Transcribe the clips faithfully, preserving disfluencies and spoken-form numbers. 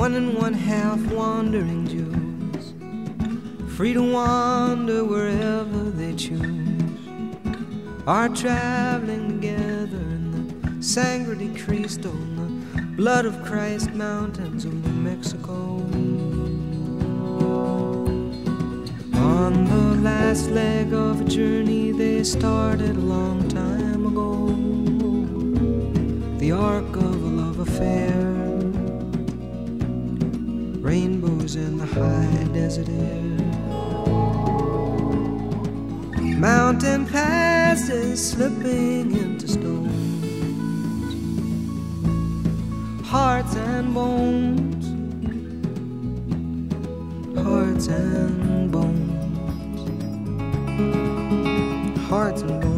one and one half wandering Jews, free to wander wherever they choose, are traveling together in the Sangre de Cristo, in the blood of Christ mountains of New Mexico. On the last leg of a journey they started a long time ago, the arc of a love affair, rainbows in the high desert air, mountain passes slipping into stones, hearts and bones, hearts and bones, hearts and bones.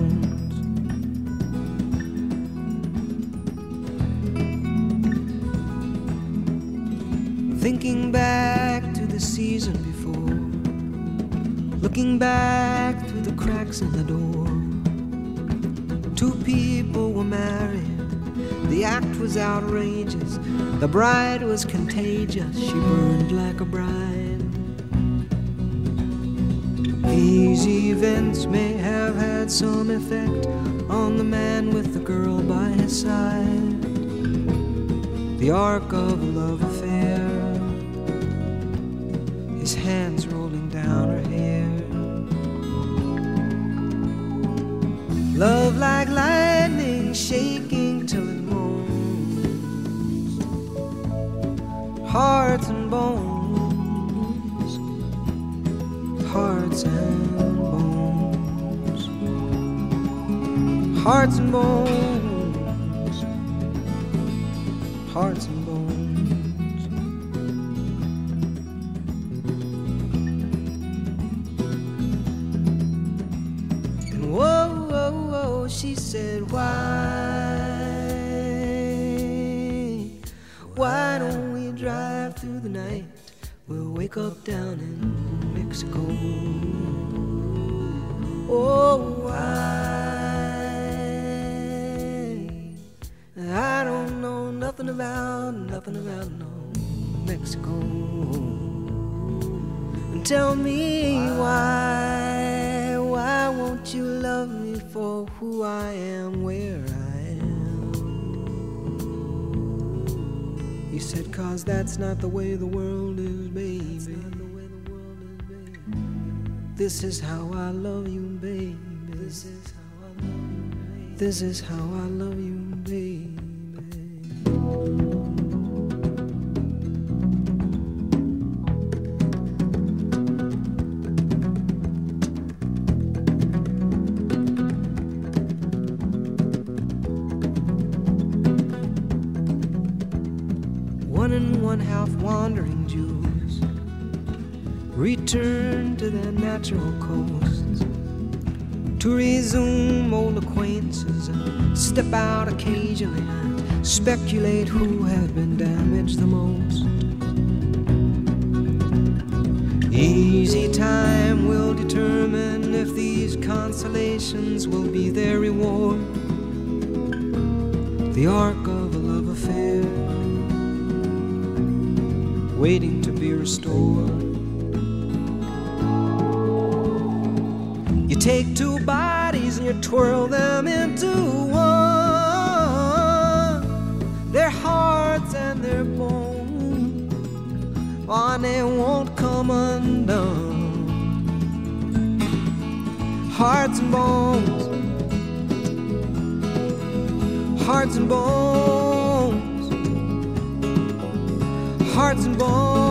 Thinking back to the season before, looking back through the cracks in the door, two people were married, the act was outrageous, the bride was contagious, she burned like a bride. These events may have had some effect on the man with the girl by his side, the arc of a love affair, his hands rolling down her hair. Love like lightning shaking till it moans, hearts and bones, hearts and bones, hearts and bones, hearts and bones. She said, why, why don't we drive through the night? We'll wake up down in Mexico. Oh, why? I don't know nothing about, nothing about no Mexico. And tell me why, why won't you love me for who I am, where I am? He said, cause that's not the way the world is, baby. This is how I love you, baby. This is how I love you, baby. This is how I love you, baby. One and one half wandering Jews return to their natural coasts to resume old acquaintances and step out occasionally and speculate who had been damaged the most. Easy time will determine if these consolations will be their reward, the arc of a love affair waiting to be restored. You take two bodies and you twirl them into one, their hearts and their bones, oh, they won't come undone. Hearts and bones, hearts and bones, hearts and bones,